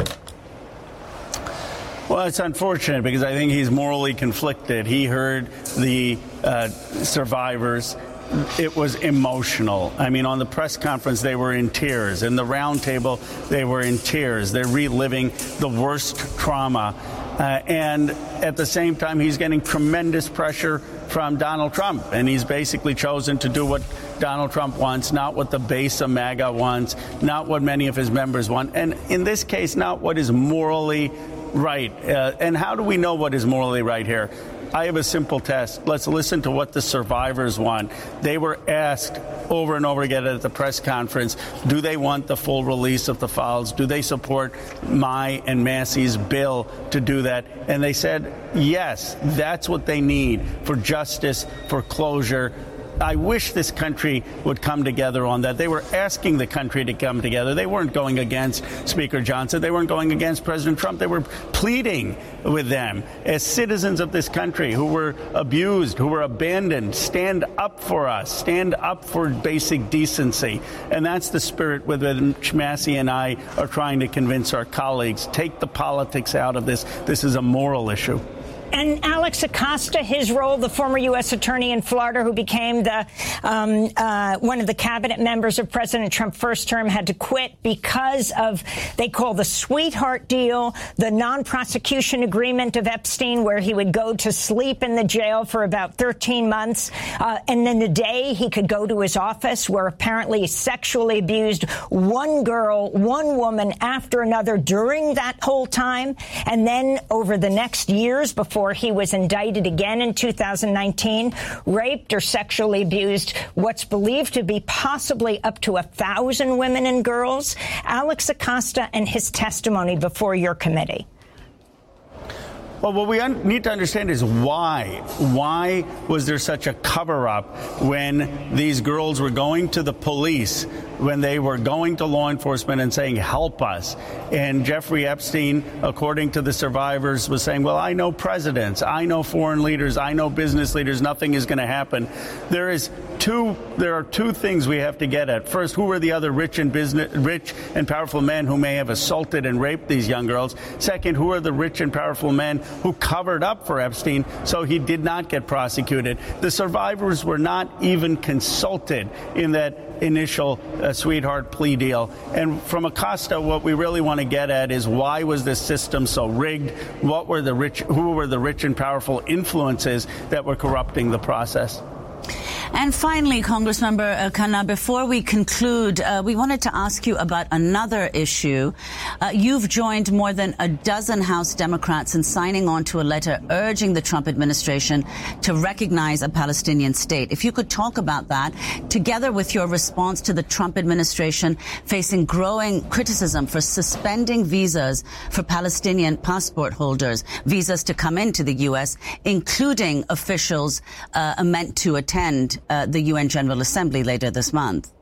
Well, it's unfortunate because I think he's morally conflicted. He heard the uh, survivors. It was emotional. I mean, on the press conference, they were in tears. In the round table, they were in tears. They're reliving the worst trauma. Uh, and at the same time, he's getting tremendous pressure from Donald Trump. And he's basically chosen to do what Donald Trump wants, not what the base of MAGA wants, not what many of his members want. And in this case, not what is morally right. Uh, and how do we know what is morally right here? I have a simple test. Let's listen to what the survivors want. They were asked over and over again at the press conference, do they want the full release of the files? Do they support my and Massey's bill to do that? And they said, yes, that's what they need for justice, for closure. I wish this country would come together on that. They were asking the country to come together. They weren't going against Speaker Johnson. They weren't going against President Trump. They were pleading with them as citizens of this country who were abused, who were abandoned. Stand up for us. Stand up for basic decency. And that's the spirit with which Massey and I are trying to convince our colleagues. Take the politics out of this. This is a moral issue.
And Alex Acosta, his role, the former U S attorney in Florida who became the um, uh, one of the cabinet members of President Trump's first term, had to quit because of, they call the sweetheart deal, the non-prosecution agreement of Epstein, where he would go to sleep in the jail for about thirteen months. Uh, and then the day he could go to his office, where apparently he sexually abused one girl, one woman after another during that whole time. And then over the next years before he was indicted again in two thousand nineteen, raped or sexually abused what's believed to be possibly up to a thousand women and girls. Alex Acosta and his testimony before your committee.
Well, what we un- need to understand is why. Why was there such a cover-up when these girls were going to the police, when they were going to law enforcement and saying, help us? And Jeffrey Epstein, according to the survivors, was saying, well, I know presidents, I know foreign leaders, I know business leaders, nothing is going to happen. There is two, there are two things we have to get at. First, who are the other rich and business, rich and powerful men who may have assaulted and raped these young girls? Second, who are the rich and powerful men who covered up for Epstein so he did not get prosecuted? The survivors were not even consulted in that initial uh, sweetheart plea deal. And from Acosta, what we really want to get at is, why was this system so rigged? What were the rich, who were the rich and powerful influences that were corrupting the process?
And finally, Congressmember Khanna, before we conclude, uh, we wanted to ask you about another issue. Uh, you've joined more than a dozen House Democrats in signing on to a letter urging the Trump administration to recognize a Palestinian state. If you could talk about that, together with your response to the Trump administration facing growing criticism for suspending visas for Palestinian passport holders, visas to come into the U S, including officials uh, meant to attend uh, the U N General Assembly later this month.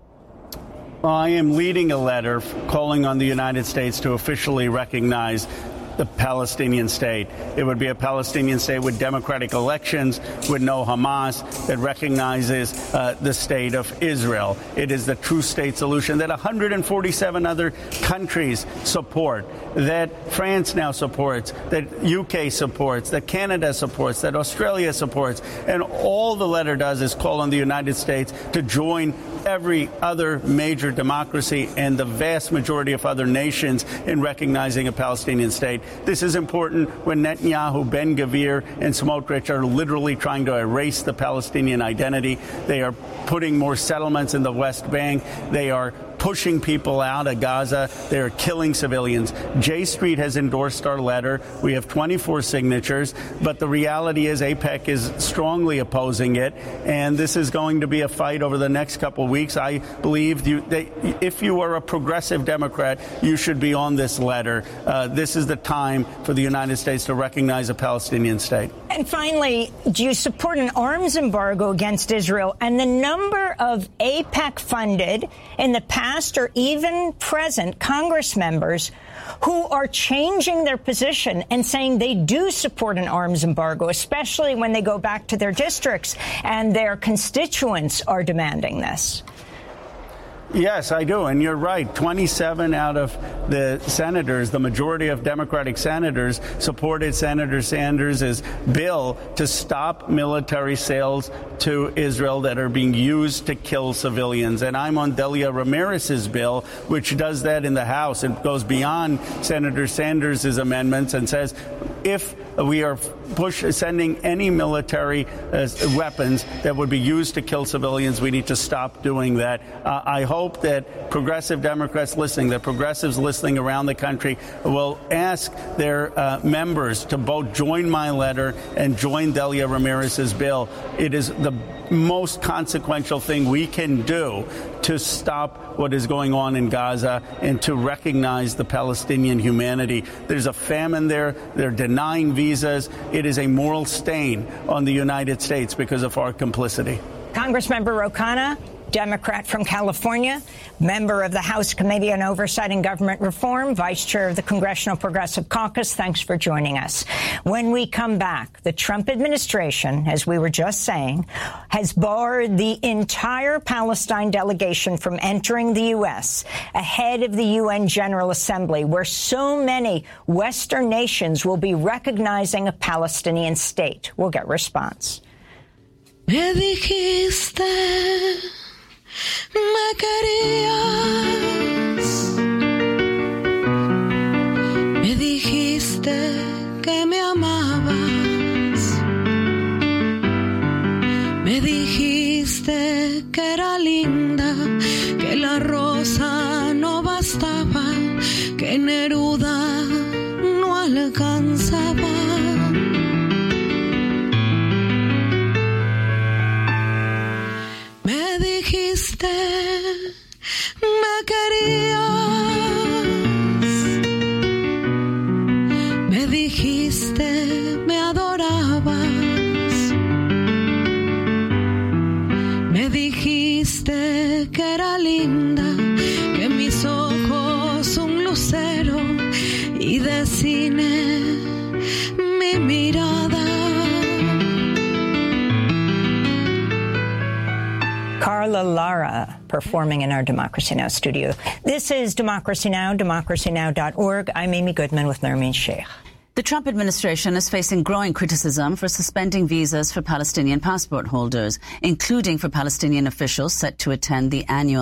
Well, I am leading a letter calling on the United States to officially recognize the Palestinian state. It would be a Palestinian state with democratic elections, with no Hamas, that recognizes uh, the state of Israel. It is the true state solution that one hundred forty-seven other countries support, that France now supports, that U K supports, that Canada supports, that Australia supports. And all the letter does is call on the United States to join every other major democracy and the vast majority of other nations in recognizing a Palestinian state. This is important when Netanyahu, Ben-Gvir, and Smotrich are literally trying to erase the Palestinian identity. They are putting more settlements in the West Bank. They are pushing people out of Gaza. They're killing civilians. J Street has endorsed our letter. We have twenty-four signatures, but the reality is AIPAC is strongly opposing it, and this is going to be a fight over the next couple of weeks. I believe you, that if you are a progressive Democrat, you should be on this letter. Uh, this is the time for the United States to recognize a Palestinian state.
And finally, do you support an arms embargo against Israel? And the number of AIPAC funded in the past or even present Congress members who are changing their position and saying they do support an arms embargo, especially when they go back to their districts and their constituents are demanding this.
Yes, I do. And you're right. twenty-seven out of the senators, the majority of Democratic senators, supported Senator Sanders' bill to stop military sales to Israel that are being used to kill civilians. And I'm on Delia Ramirez's bill, which does that in the House. It goes beyond Senator Sanders' amendments and says if we are push, sending any military uh, weapons that would be used to kill civilians, we need to stop doing that. Uh, I hope that progressive Democrats listening, that progressives listening around the country will ask their uh, members to both join my letter and join Delia Ramirez's bill. It is the most consequential thing we can do to stop what is going on in Gaza and to recognize the Palestinian humanity. There's a famine there. They're denying visas. It is a moral stain on the United States because of our complicity.
Congressmember Ro Khanna, Democrat from California, member of the House Committee on Oversight and Government Reform, vice chair of the Congressional Progressive Caucus. Thanks for joining us. When we come back, the Trump administration, as we were just saying, has barred the entire Palestine delegation from entering the U S ahead of the U N General Assembly, where so many Western nations will be recognizing a Palestinian state. We'll get response.
Me dijiste, me querías, me dijiste que me amabas, me dijiste que era linda, que la rosa no bastaba, que Neruda no alcanzaba. Me dijiste, me querías, me dijiste, me adorabas, me dijiste que era linda, que mis ojos un lucero y de cine mi mirada.
Carla Lara performing in our Democracy Now! Studio. This is Democracy Now!, democracy now dot org. I'm Amy Goodman with Nermeen Sheikh.
The Trump administration is facing growing criticism for suspending visas for Palestinian passport holders, including for Palestinian officials set to attend the annual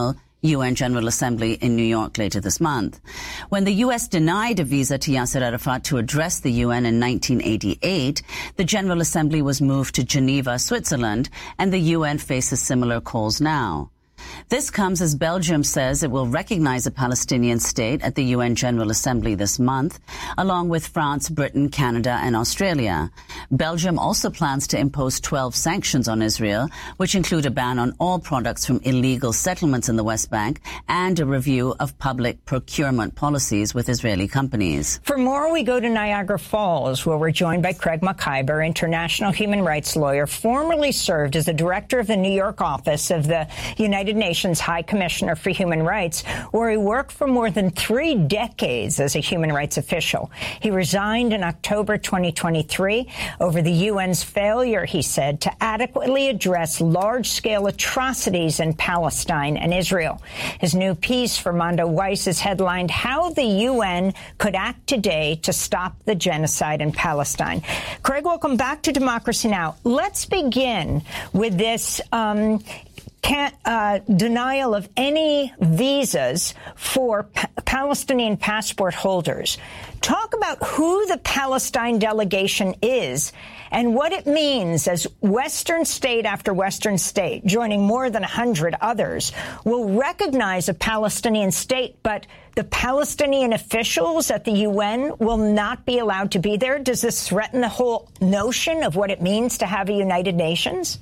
U N General Assembly in New York later this month. When the U S denied a visa to Yasser Arafat to address the U N in nineteen eighty-eight, the General Assembly was moved to Geneva, Switzerland, and the U N faces similar calls now. This comes as Belgium says it will recognize a Palestinian state at the U N General Assembly this month, along with France, Britain, Canada, and Australia. Belgium also plans to impose twelve sanctions on Israel, which include a ban on all products from illegal settlements in the West Bank and a review of public procurement policies with Israeli companies.
For more, we go to Niagara Falls, where we're joined by Craig McIver, international human rights lawyer, formerly served as the director of the New York office of the United Nations High Commissioner for Human Rights, where he worked for more than three decades as a human rights official. He resigned in October twenty twenty-three over the U N's failure, he said, to adequately address large-scale atrocities in Palestine and Israel. His new piece for Mondo Weiss is headlined, How the U N Could Act Today to Stop the Genocide in Palestine. Craig, welcome back to Democracy Now! Let's begin with this um, Can't, uh, denial of any visas for pa- Palestinian passport holders. Talk about who the Palestine delegation is and what it means as Western state after Western state, joining more than one hundred others, will recognize a Palestinian state, but the Palestinian officials at the U N will not be allowed to be there. Does this threaten the whole notion of what it means to have a United Nations?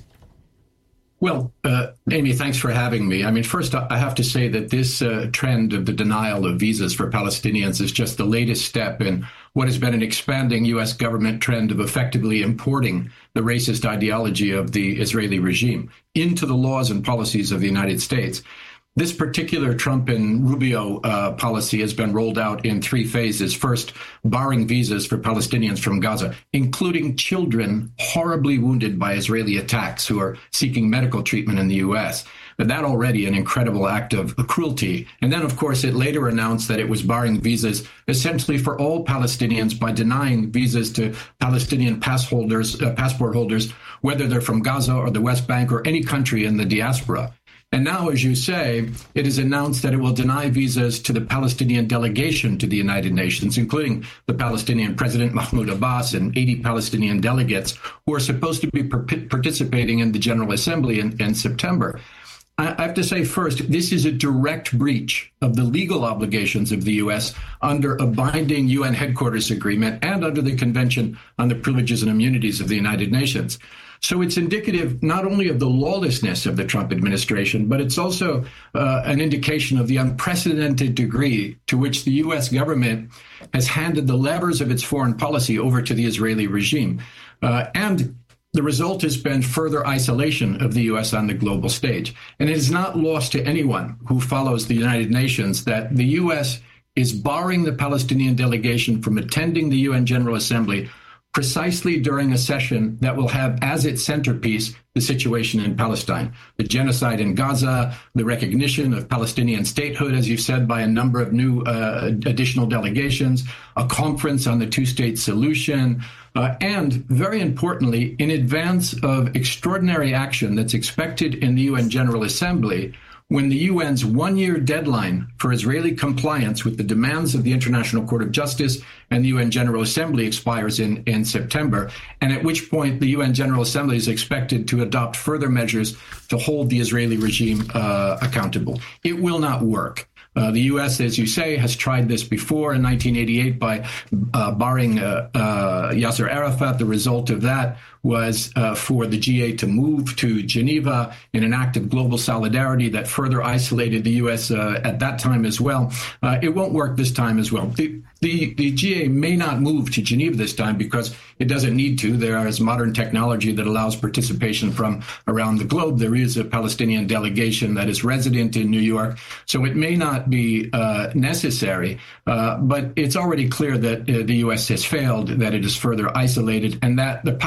Well, uh, Amy, thanks for having me. I mean, first, I have to say that this uh, trend of the denial of visas for Palestinians is just the latest step in what has been an expanding U S government trend of effectively importing the racist ideology of the Israeli regime into the laws and policies of the United States. This particular Trump and Rubio uh, policy has been rolled out in three phases. First, barring visas for Palestinians from Gaza, including children horribly wounded by Israeli attacks who are seeking medical treatment in the U S. But that already an incredible act of cruelty. And then, of course, it later announced that it was barring visas essentially for all Palestinians by denying visas to Palestinian pass holders, uh, passport holders, whether they're from Gaza or the West Bank or any country in the diaspora. And now, as you say, it is announced that it will deny visas to the Palestinian delegation to the United Nations, including the Palestinian President Mahmoud Abbas and eighty Palestinian delegates who are supposed to be per- participating in the General Assembly in, in September. I have to say first, this is a direct breach of the legal obligations of the U S under a binding U N headquarters agreement and under the Convention on the Privileges and Immunities of the United Nations. So it's indicative not only of the lawlessness of the Trump administration, but it's also uh, an indication of the unprecedented degree to which the U S government has handed the levers of its foreign policy over to the Israeli regime. Uh, and the result has been further isolation of the U S on the global stage. And it is not lost to anyone who follows the United Nations that the U S is barring the Palestinian delegation from attending the U N General Assembly precisely during a session that will have as its centerpiece the situation in Palestine, the genocide in Gaza, the recognition of Palestinian statehood, as you've said, by a number of new uh, additional delegations, a conference on the two-state solution, uh, and very importantly, in advance of extraordinary action that's expected in the U N General Assembly, when the U N's one-year deadline for Israeli compliance with the demands of the International Court of Justice and the U N General Assembly expires in, in September, and at which point the U N General Assembly is expected to adopt further measures to hold the Israeli regime uh, accountable. It will not work. Uh, the U S, as you say, has tried this before in nineteen eighty-eight by uh, barring uh, uh, Yasser Arafat. The result of that was uh, for the G A to move to Geneva in an act of global solidarity that further isolated the U S uh, at that time as well. Uh, it won't work this time as well. The, the, the G A may not move to Geneva this time because it doesn't need to. There is modern technology that allows participation from around the globe. There is a Palestinian delegation that is resident in New York, so it may not be uh, necessary, uh, but it's already clear that uh, the U S has failed, that it is further isolated, and that the Palestinian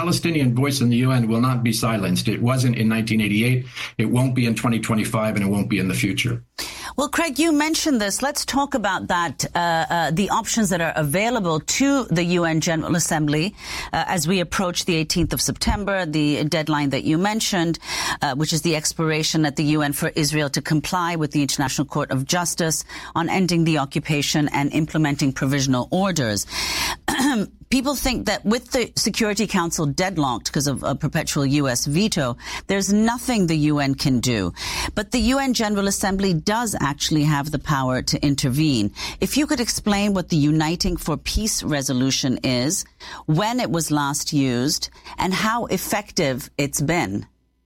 Palestinian voice in the U N will not be silenced. It wasn't in nineteen eighty-eight, it won't be in twenty twenty-five, and it won't be in the future.
Well, Craig, you mentioned this. Let's talk about that, uh, uh, the options that are available to the U N General Assembly uh, as we approach the eighteenth of September, the deadline that you mentioned, uh, which is the expiration at the U N for Israel to comply with the International Court of Justice on ending the occupation and implementing provisional orders. People think that with the Security Council deadlocked because of a perpetual U S veto, there's nothing the U N can do. But the U N General Assembly does actually have the power to intervene. If you could explain what the Uniting for Peace resolution is, when it was last used, and how effective it's been.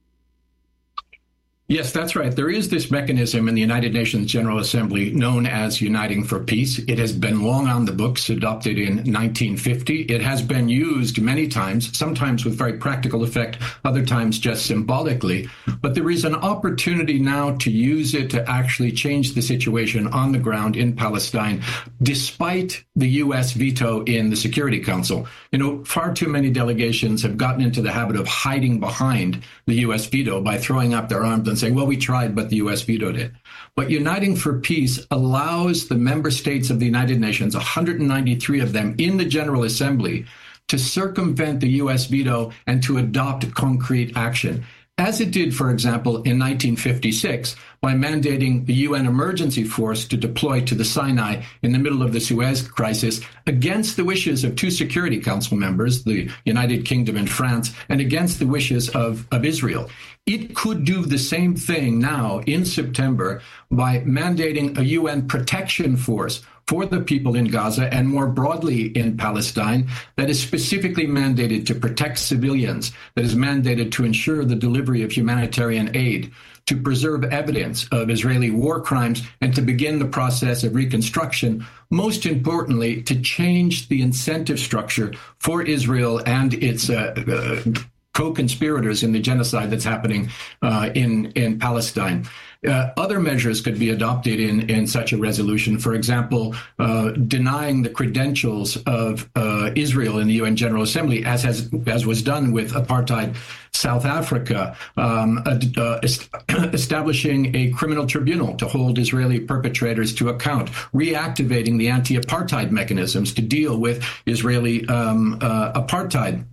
Yes, that's right. There is this mechanism in the United Nations General Assembly known as Uniting for Peace. It has been long on the books, adopted in nineteen fifty. It has been used many times, sometimes with very practical effect, other times just symbolically. But there is an opportunity now to use it to actually change the situation on the ground in Palestine, despite the U S veto in the Security Council. You know, far too many delegations have gotten into the habit of hiding behind the U S veto by throwing up their arms and saying, well, we tried, but the U S vetoed it. But Uniting for Peace allows the member states of the United Nations, one hundred ninety-three of them in the General Assembly, to circumvent the U S veto and to adopt concrete action, as it did, for example, in nineteen fifty-six, by mandating the U N emergency force to deploy to the Sinai in the middle of the Suez crisis against the wishes of two Security Council members, the United Kingdom and France, and against the wishes of, of Israel. It could do the same thing now in September by mandating a U N protection force for the people in Gaza and more broadly in Palestine that is specifically mandated to protect civilians, that is mandated to ensure the delivery of humanitarian aid, to preserve evidence of Israeli war crimes, and to begin the process of reconstruction. Most importantly, to change the incentive structure for Israel and its uh, uh, co-conspirators in the genocide that's happening uh, in, in Palestine. Uh, other measures could be adopted in, in such a resolution. For example, uh, denying the credentials of uh, Israel in the U N General Assembly, as has as was done with apartheid South Africa, um, uh, uh, establishing a criminal tribunal to hold Israeli perpetrators to account, reactivating the anti-apartheid mechanisms to deal with Israeli um, uh, apartheid.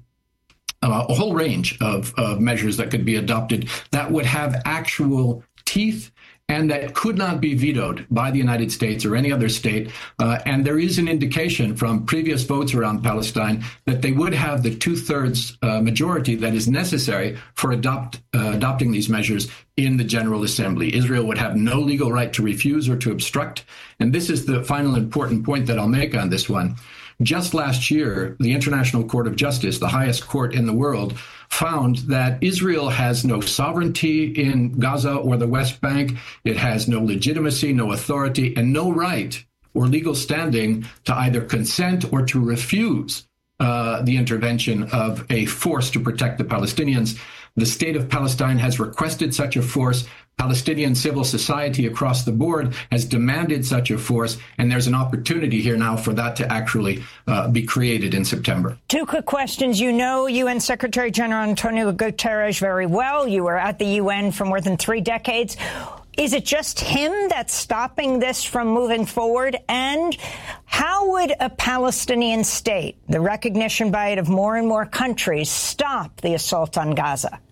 Uh, a whole range of, of measures that could be adopted that would have actual teeth and that could not be vetoed by the United States or any other state. Uh, and there is an indication from previous votes around Palestine that they would have the two-thirds uh, majority that is necessary for adopt, uh, adopting these measures in the General Assembly. Israel would have no legal right to refuse or to obstruct. And this is the final important point that I'll make on this one. Just last year, the International Court of Justice, the highest court in the world, found that Israel has no sovereignty in Gaza or the West Bank. It has no legitimacy, no authority, and no right or legal standing to either consent or to refuse uh, the intervention of a force to protect the Palestinians. The state of Palestine has requested such a force. Palestinian civil society across the board has demanded such a force, and there's an opportunity here now for that to actually uh, be created in September.
Two quick questions. You know U N Secretary General Antonio Guterres very well. You were at the U N for more than three decades. Is it just him that's stopping this from moving forward? And how would a Palestinian state, the recognition by it of more and more countries, stop the assault on Gaza?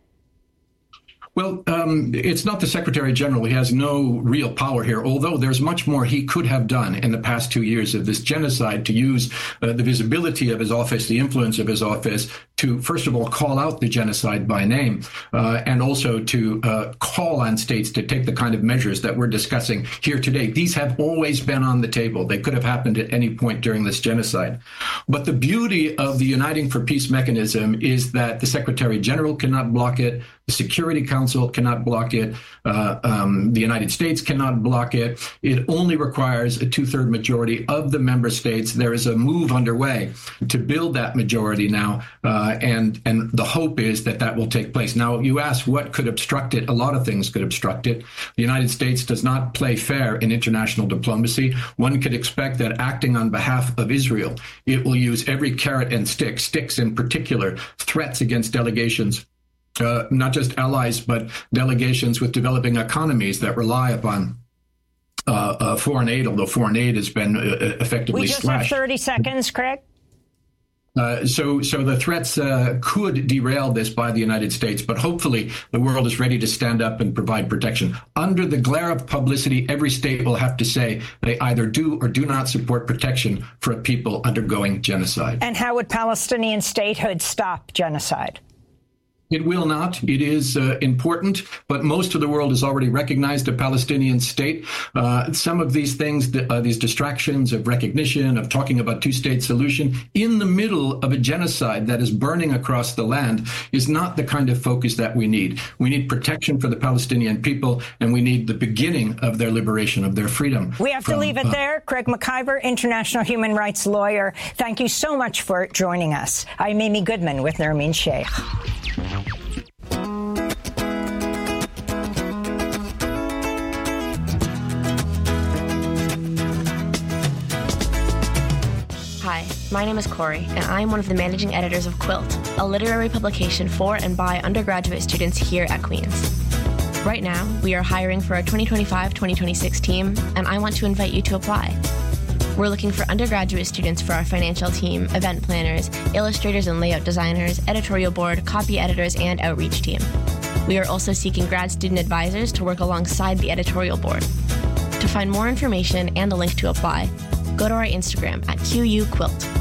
Well, um, it's not the Secretary General. He has no real power here, although there's much more he could have done in the past two years of this genocide to use uh, the visibility of his office, the influence of his office, to, first of all, call out the genocide by name, uh, and also to uh, call on states to take the kind of measures that we're discussing here today. These have always been on the table. They could have happened at any point during this genocide. But the beauty of the Uniting for Peace mechanism is that the Secretary General cannot block it. The Security Council cannot block it. Uh, um, the United States cannot block it. It only requires a two-third majority of the member states. There is a move underway to build that majority now, uh, and and the hope is that that will take place. Now, you ask what could obstruct it. A lot of things could obstruct it. The United States does not play fair in international diplomacy. One could expect that acting on behalf of Israel, it will use every carrot and stick, sticks in particular, threats against delegations. Uh, not just allies, but delegations with developing economies that rely upon uh, uh, foreign aid, although foreign aid has been uh, effectively
we just
slashed.
have thirty seconds, Craig.
Uh, so, so the threats uh, could derail this by the United States, but hopefully the world is ready to stand up and provide protection. Under the glare of publicity, every state will have to say they either do or do not support protection for a people undergoing genocide.
And how would Palestinian statehood stop genocide?
It will not. It is uh, important, but most of the world has already recognized a Palestinian state. Uh, some of these things, uh, these distractions of recognition, of talking about two-state solution in the middle of a genocide that is burning across the land is not the kind of focus that we need. We need protection for the Palestinian people, and we need the beginning of their liberation, of their freedom.
We have to from, leave it uh, there. Craig McIver, international human rights lawyer, thank you so much for joining us. I'm Amy Goodman with Nermeen Sheikh.
Hi, my name is Corey, and I'm one of the managing editors of Quilt, a literary publication for and by undergraduate students here at Queen's. Right now, we are hiring for our twenty twenty-five twenty twenty-six team, and I want to invite you to apply. We're looking for undergraduate students for our financial team, event planners, illustrators and layout designers, editorial board, copy editors, and outreach team. We are also seeking grad student advisors to work alongside the editorial board. To find more information and the link to apply, go to our Instagram at Q U Quilt.